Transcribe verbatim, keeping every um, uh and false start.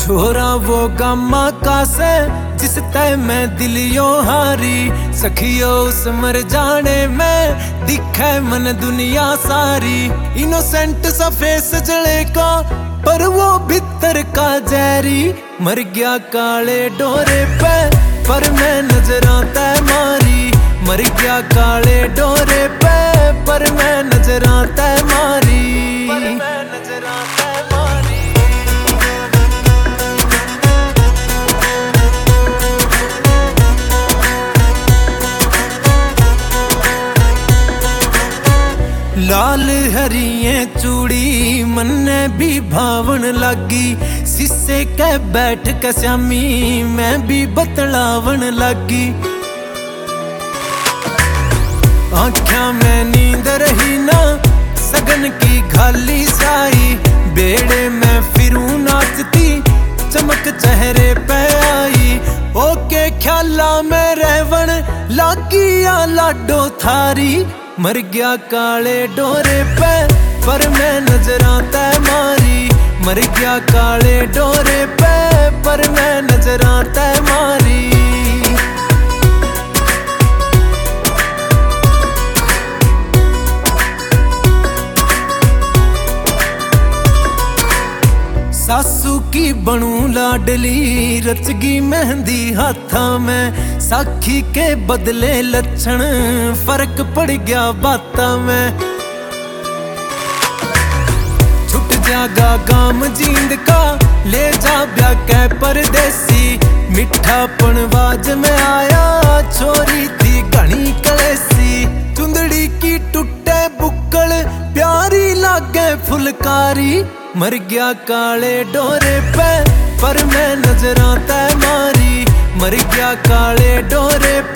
छोरा वो गामा का से जिस तय मैं दिलियों हारी, सखियो उस मर जाने में दिखे मन दुनिया सारी। इनोसेंट सा फेस जले का पर वो भीतर का जैरी, मर गया काले डोरे पे पर मैं नजरां तय मारी। मर गया काले डोरे पे पर मैं नजरां तय मारी। पर मैं नजरां तय मारी। लाल हरिये चूड़ी मन्ने भी भावन लागी, शीशे के बैठ के श्यामी मैं भी बतलावन लागी। आँखों में नींद रही ना सगन की खाली साई, बेड़े में फिरूं नाचती चमक चेहरे पे आई। ओके ख्याला में रहवन लागी या लाडो थारी, मर गया काले डोरे पे पर मैं नजरां तय मारी। मर गया काले डोरे पे पर मैं नजरां तय मारी। सासू की बनू लाडली रचगी मेहंदी हाथा में, साखी के बदले लक्षण फर्क पड़ गया बाता में। छुट जागा गाम जींद का ले जा ब्या कै परदेसी, मिठापन बाज में आया छोरी थी घनी कलेसी। चुंदड़ी की टूटे बुक्कल प्यारी लागे फुलकारी, मर गया काले डोरे पे पर मैं नजरां तय मारी। मर गया काले डोरे